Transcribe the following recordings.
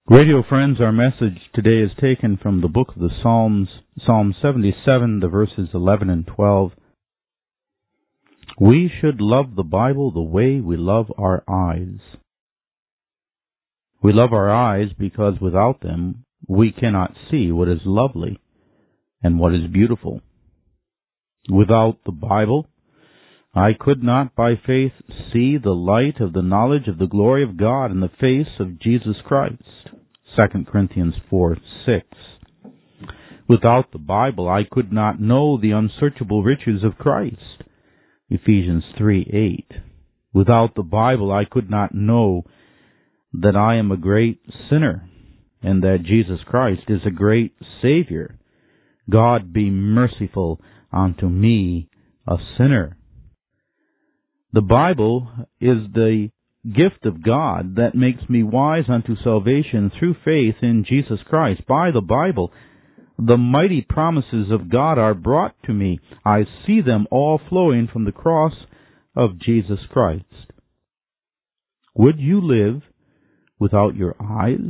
Radio friends, our message today is taken from the book of the Psalms, Psalm 77, the verses 11 and 12. We should love the Bible the way we love our eyes. We love our eyes because without them we cannot see what is lovely and what is beautiful. Without the Bible, I could not by faith see the light of the knowledge of the glory of God in the face of Jesus Christ. 2 Corinthians 4:6. Without the Bible, I could not know the unsearchable riches of Christ. Ephesians 3:8. Without the Bible, I could not know that I am a great sinner and that Jesus Christ is a great Savior. God be merciful unto me, a sinner. The Bible is the gift of God that makes me wise unto salvation through faith in Jesus Christ. By the Bible, the mighty promises of God are brought to me. I see them all flowing from the cross of Jesus Christ. Would you live without your eyes?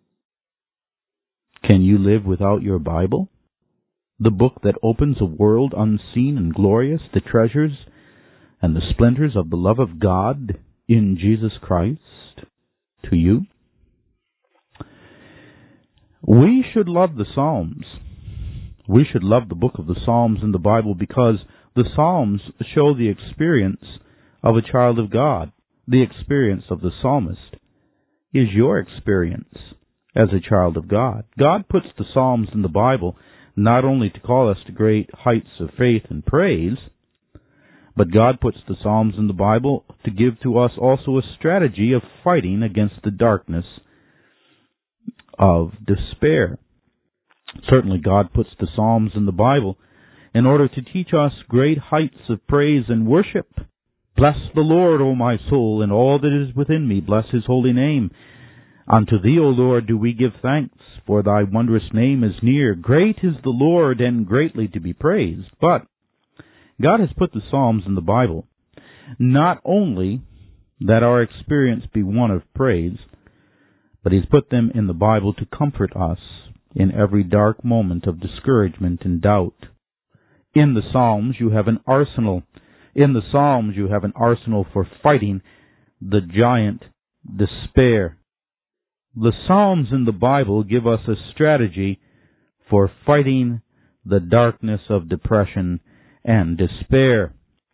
Can you live without your Bible? The book that opens a world unseen and glorious, the treasures and the splendors of the love of God in Jesus Christ to you? We should love the Psalms. We should love the book of the Psalms in the Bible because the Psalms show the experience of a child of God. The experience of the psalmist is your experience as a child of God. God puts the Psalms in the Bible not only to call us to great heights of faith and praise, but God puts the Psalms in the Bible to give to us also a strategy of fighting against the darkness of despair. Certainly God puts the Psalms in the Bible in order to teach us great heights of praise and worship. Bless the Lord, O my soul, and all that is within me. Bless his holy name. Unto thee, O Lord, do we give thanks, for thy wondrous name is near. Great is the Lord, and greatly to be praised. But God has put the Psalms in the Bible not only that our experience be one of praise, but he's put them in the Bible to comfort us in every dark moment of discouragement and doubt. In the Psalms you have an arsenal. In the Psalms you have an arsenal for fighting the giant despair. The Psalms in the Bible give us a strategy for fighting the darkness of depression and despair.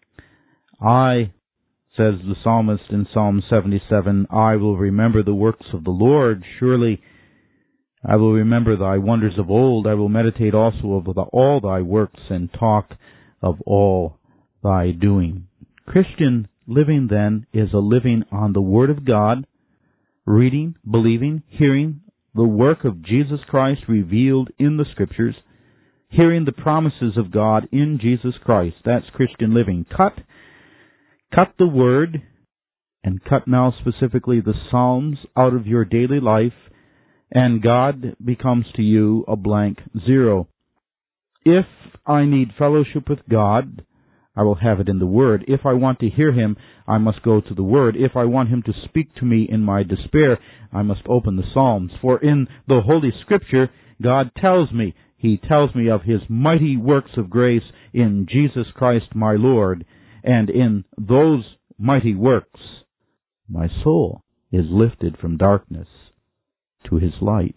Says the psalmist in Psalm 77, I will remember the works of the Lord. Surely I will remember thy wonders of old. I will meditate also of all thy works and talk of all thy doing. Christian living, then, is a living on the Word of God, reading, believing, hearing the work of Jesus Christ revealed in the Scriptures, hearing the promises of God in Jesus Christ. That's Christian living. Cut the Word, and cut now specifically the Psalms out of your daily life, and God becomes to you a blank zero. If I need fellowship with God, I will have it in the Word. If I want to hear Him, I must go to the Word. If I want Him to speak to me in my despair, I must open the Psalms. For in the Holy Scripture, God tells me, He tells me of His mighty works of grace in Jesus Christ my Lord, and in those mighty works, my soul is lifted from darkness to His light.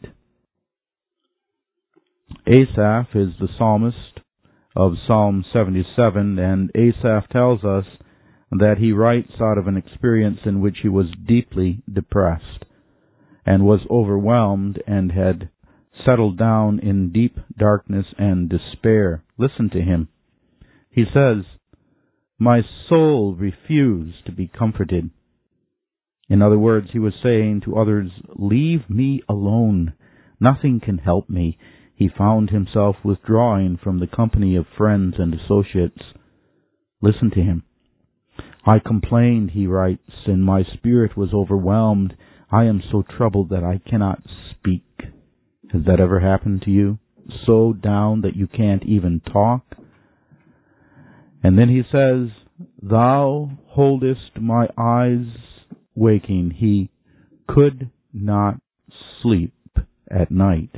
Asaph is the psalmist of Psalm 77, and Asaph tells us that he writes out of an experience in which he was deeply depressed and was overwhelmed and had settled down in deep darkness and despair. Listen to him. He says, my soul refused to be comforted. In other words, he was saying to others, leave me alone. Nothing can help me. He found himself withdrawing from the company of friends and associates. Listen to him. I complained, he writes, and my spirit was overwhelmed. I am so troubled that I cannot speak. Has that ever happened to you? So down that you can't even talk? And then he says, thou holdest my eyes waking. He could not sleep at night.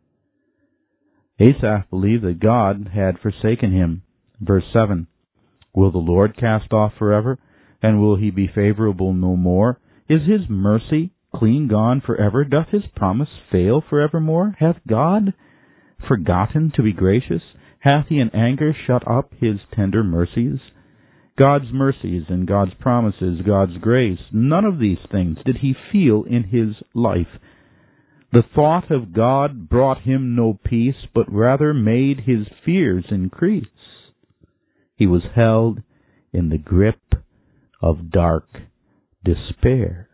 Asaph believed that God had forsaken him. Verse 7, will the Lord cast off forever, and will he be favorable no more? Is his mercy clean gone forever? Doth his promise fail forevermore? Hath God forgotten to be gracious? Hath he in anger shut up his tender mercies? God's mercies and God's promises, God's grace, none of these things did he feel in his life. The thought of God brought him no peace, but rather made his fears increase. He was held in the grip of dark despair.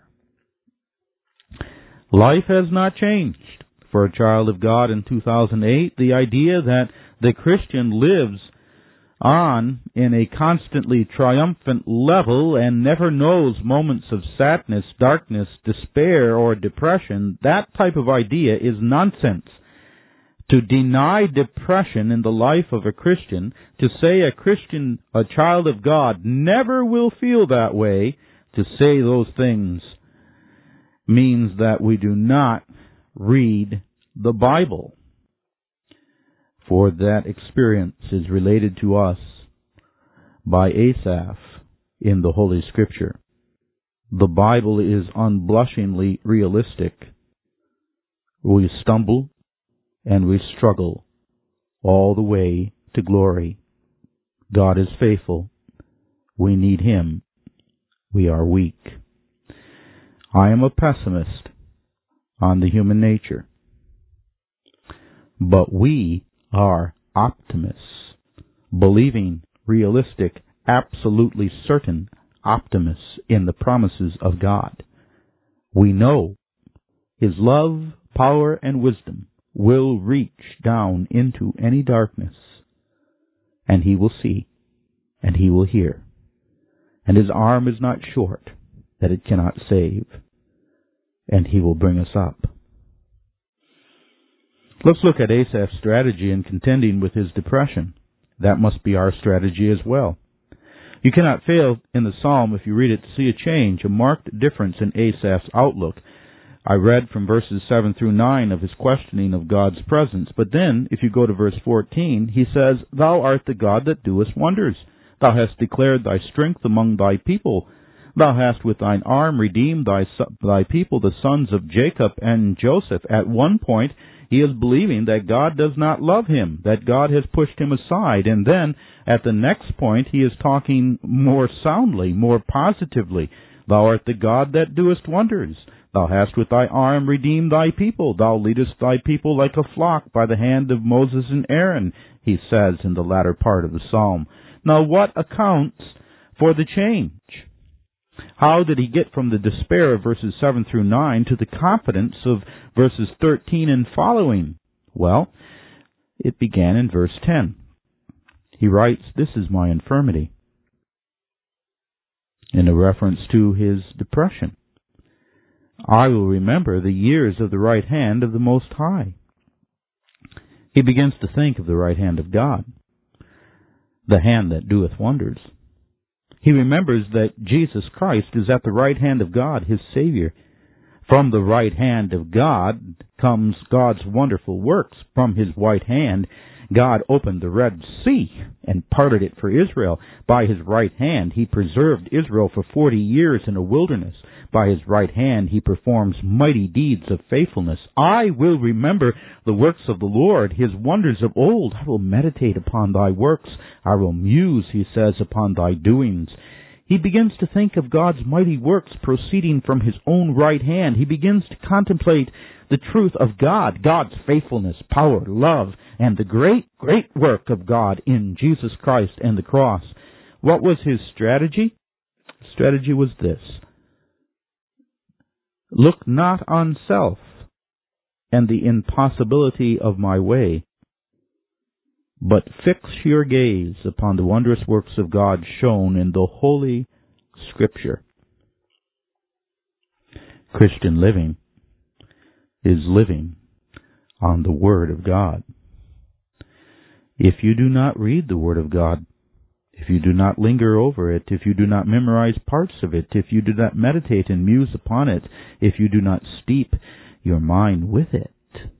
Life has not changed for a child of God in 2008. The idea that the Christian lives on in a constantly triumphant level and never knows moments of sadness, darkness, despair, or depression, that type of idea is nonsense. To deny depression in the life of a Christian, to say a child of God, never will feel that way, to say those things means that we do not read the Bible. For that experience is related to us by Asaph in the Holy Scripture. The Bible is unblushingly realistic. We stumble and we struggle all the way to glory. God is faithful. We need Him. We are weak. I am a pessimist on the human nature, but we are optimists, believing, realistic, absolutely certain optimists in the promises of God. We know His love, power, and wisdom will reach down into any darkness, and He will see, and He will hear, and His arm is not short that it cannot save, and He will bring us up. Let's look at Asaph's strategy in contending with his depression. That must be our strategy as well. You cannot fail in the psalm, if you read it, to see a change, a marked difference in Asaph's outlook. I read from verses 7 through 9 of his questioning of God's presence. But then, if you go to verse 14, he says, Thou art the God that doest wonders. Thou hast declared thy strength among thy people. Thou hast with thine arm redeemed thy people, the sons of Jacob and Joseph. At one point, he is believing that God does not love him, that God has pushed him aside. And then, at the next point, he is talking more soundly, more positively. Thou art the God that doest wonders. Thou hast with thy arm redeemed thy people. Thou leadest thy people like a flock by the hand of Moses and Aaron, he says in the latter part of the psalm. Now, what accounts for the change? How did he get from the despair of verses 7 through 9 to the confidence of verses 13 and following? Well, it began in verse 10. He writes, This is my infirmity, in a reference to his depression. I will remember the years of the right hand of the Most High. He begins to think of the right hand of God, the hand that doeth wonders. He remembers that Jesus Christ is at the right hand of God, his Savior. From the right hand of God comes God's wonderful works. From his right hand, God opened the Red Sea and parted it for Israel. By his right hand, he preserved Israel for 40 years in a wilderness. By his right hand, he performs mighty deeds of faithfulness. I will remember the works of the Lord, his wonders of old. I will meditate upon thy works. I will muse, he says, upon thy doings. He begins to think of God's mighty works proceeding from his own right hand. He begins to contemplate the truth of God, God's faithfulness, power, love, and the great, great work of God in Jesus Christ and the cross. What was his strategy? His strategy was this. Look not on self and the impossibility of my way, but fix your gaze upon the wondrous works of God shown in the Holy Scripture. Christian living is living on the Word of God. If you do not read the Word of God, if you do not linger over it, if you do not memorize parts of it, if you do not meditate and muse upon it, if you do not steep your mind with it,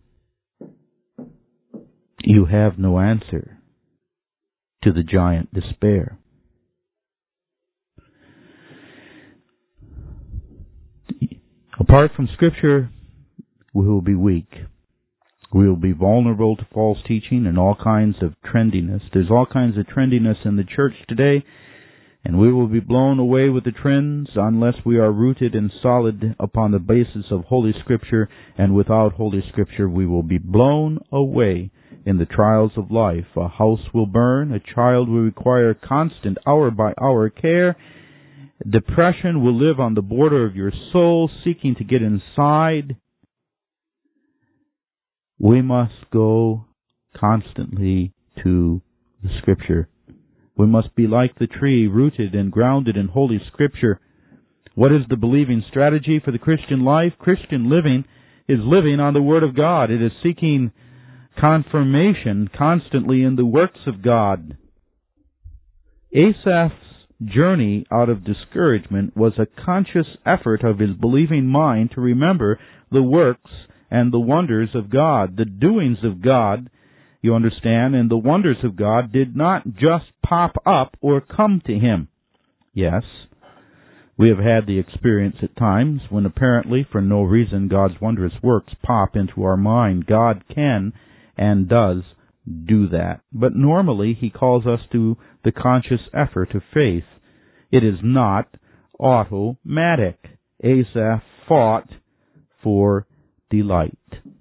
you have no answer to the giant despair. Apart from Scripture, we will be weak. We will be vulnerable to false teaching and all kinds of trendiness. There's all kinds of trendiness in the church today, and we will be blown away with the trends unless we are rooted and solid upon the basis of Holy Scripture, and without Holy Scripture we will be blown away in the trials of life. A house will burn, a child will require constant hour-by-hour care, depression will live on the border of your soul, seeking to get inside. We must go constantly to the Scripture. We must be like the tree, rooted and grounded in Holy Scripture. What is the believing strategy for the Christian life? Christian living is living on the Word of God. It is seeking confirmation constantly in the works of God. Asaph's journey out of discouragement was a conscious effort of his believing mind to remember the works and the wonders of God. The doings of God, you understand, and the wonders of God did not just pop up or come to him. Yes, we have had the experience at times when apparently for no reason God's wondrous works pop into our mind. God can and does do that. But normally He calls us to the conscious effort of faith. It is not automatic. Asaph fought for delight.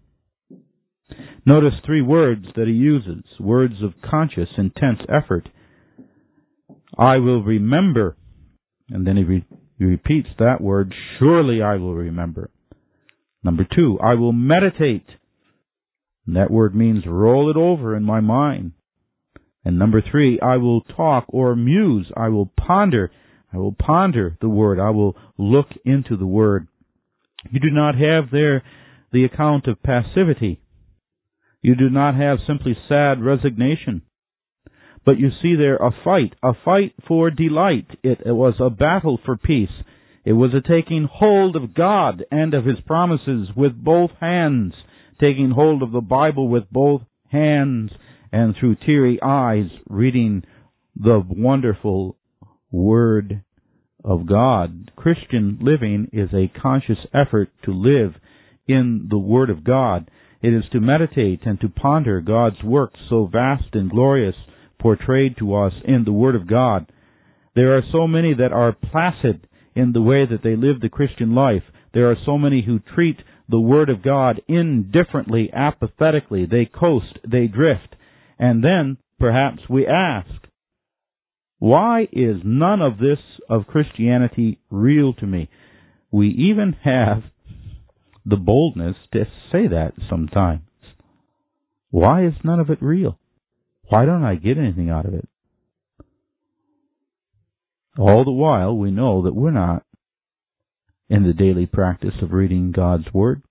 Notice three words that he uses, words of conscious, intense effort. I will remember. And then he repeats that word, surely I will remember. Number two, I will meditate. And that word means roll it over in my mind. And number three, I will talk or muse. I will ponder. I will ponder the Word. I will look into the Word. You do not have there the account of passivity. You do not have simply sad resignation. But you see there a fight for delight. It was a battle for peace. It was a taking hold of God and of His promises with both hands, taking hold of the Bible with both hands, and through teary eyes reading the wonderful Word of God. Christian living is a conscious effort to live in the Word of God. It is to meditate and to ponder God's works so vast and glorious portrayed to us in the Word of God. There are so many that are placid in the way that they live the Christian life. There are so many who treat the Word of God indifferently, apathetically. They coast, they drift. And then, perhaps we ask, why is none of this of Christianity real to me? We even have the boldness to say that sometimes. Why is none of it real? Why don't I get anything out of it? All the while, we know that we're not in the daily practice of reading God's Word.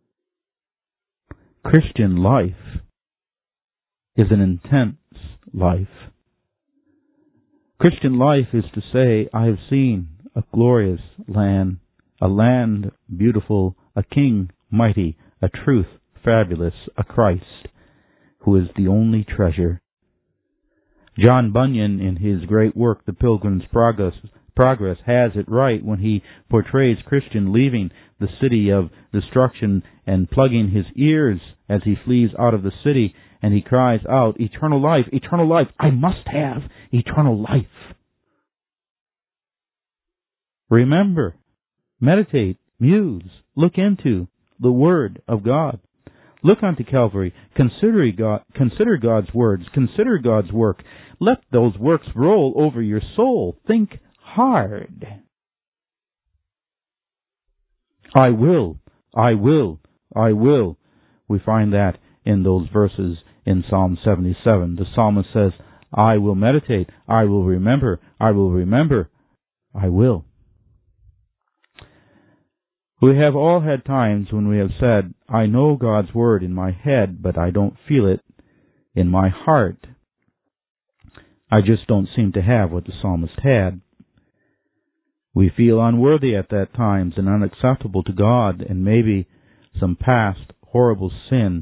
Christian life is an intense life. Christian life is to say, I have seen a glorious land, a land beautiful, a King mighty, a truth fabulous, a Christ who is the only treasure. John Bunyan, in his great work, The Pilgrim's Progress, has it right when he portrays Christian leaving the city of destruction and plugging his ears as he flees out of the city, and he cries out, eternal life, I must have eternal life. Remember, meditate, muse, look into the Word of God. Look unto Calvary, consider God's words, consider God's work. Let those works roll over your soul. Think hard. I will. We find that in those verses in Psalm 77. The psalmist says, I will meditate, I will remember, I will. We have all had times when we have said, I know God's Word in my head, but I don't feel it in my heart. I just don't seem to have what the psalmist had. We feel unworthy at that times and unacceptable to God, and maybe some past horrible sin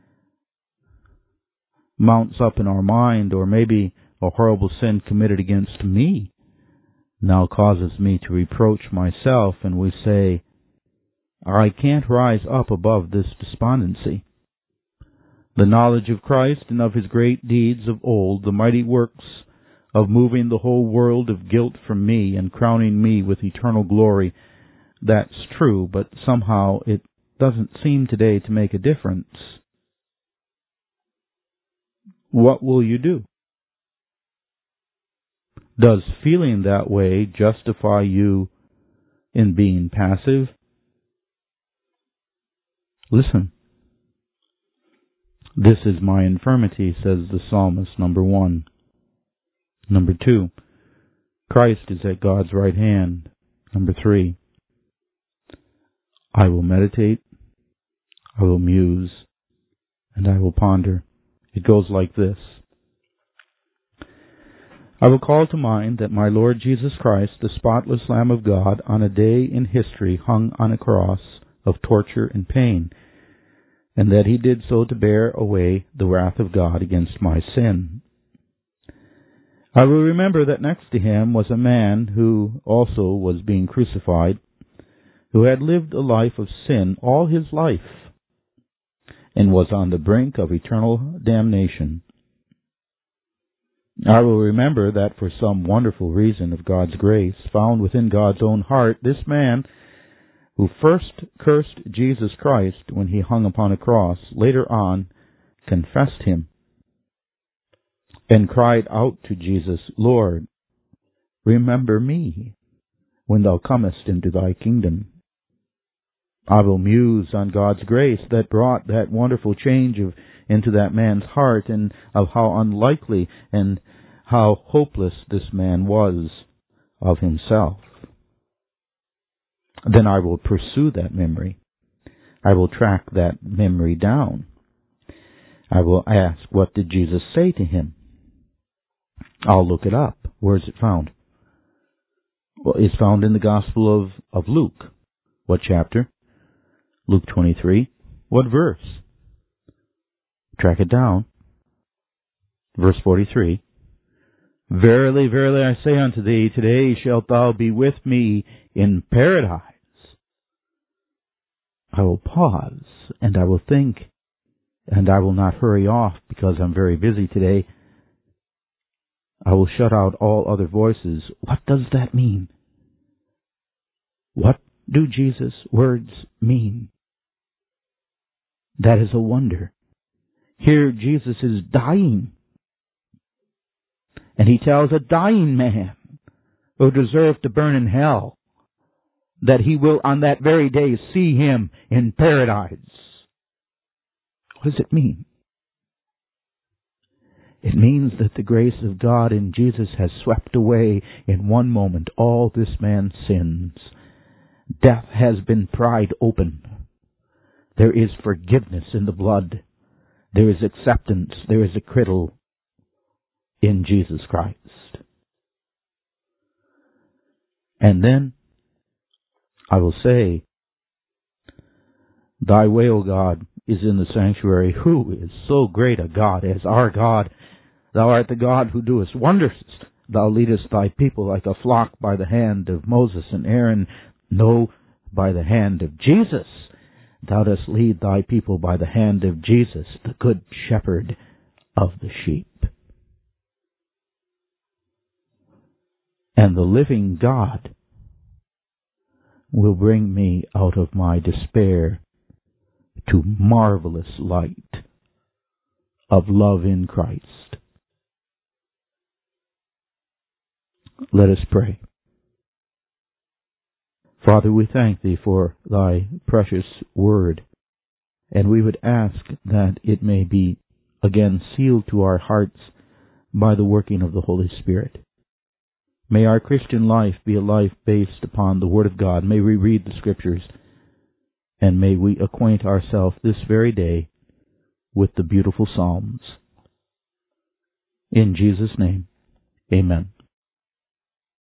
mounts up in our mind, or maybe a horrible sin committed against me now causes me to reproach myself, and we say, I can't rise up above this despondency. The knowledge of Christ and of His great deeds of old, the mighty works of moving the whole world of guilt from me and crowning me with eternal glory, that's true, but somehow it doesn't seem today to make a difference. What will you do? Does feeling that way justify you in being passive? Listen. This is my infirmity, says the psalmist, number 1. Number 2, Christ is at God's right hand. Number 3, I will meditate, I will muse, and I will ponder. It goes like this. I will call to mind that my Lord Jesus Christ, the spotless Lamb of God, on a day in history hung on a cross of torture and pain, and that He did so to bear away the wrath of God against my sin. I will remember that next to Him was a man who also was being crucified, who had lived a life of sin all his life, and was on the brink of eternal damnation. I will remember that for some wonderful reason of God's grace, found within God's own heart, this man, who first cursed Jesus Christ when He hung upon a cross, later on confessed Him and cried out to Jesus, Lord, remember me when Thou comest into Thy kingdom. I will muse on God's grace that brought that wonderful change into that man's heart, and of how unlikely and how hopeless this man was of himself. Then I will pursue that memory. I will track that memory down. I will ask, what did Jesus say to him? I'll look it up. Where is it found? Well, it's found in the Gospel of Luke. What chapter? Luke 23. What verse? Track it down. Verse 43. Verily, verily, I say unto thee, today shalt thou be with me in paradise. I will pause, and I will think, and I will not hurry off because I'm very busy today. I will shut out all other voices. What does that mean? What do Jesus' words mean? That is a wonder. Here Jesus is dying. And He tells a dying man who deserved to burn in hell that he will on that very day see Him in paradise. What does it mean? It means that the grace of God in Jesus has swept away in one moment all this man's sins. Death has been pried open. There is forgiveness in the blood. There is acceptance. There is acquittal in Jesus Christ. And then I will say, Thy way, O God, is in the sanctuary. Who is so great a God as our God? Thou art the God who doest wonders. Thou leadest Thy people like a flock by the hand of Moses and Aaron. No, by the hand of Jesus. Thou dost lead Thy people by the hand of Jesus, the good shepherd of the sheep. And the living God will bring me out of my despair to marvelous light of love in Christ. Let us pray. Father, we thank Thee for Thy precious word, and we would ask that it may be again sealed to our hearts by the working of the Holy Spirit. May our Christian life be a life based upon the Word of God. May we read the Scriptures, and may we acquaint ourselves this very day with the beautiful Psalms. In Jesus' name, amen.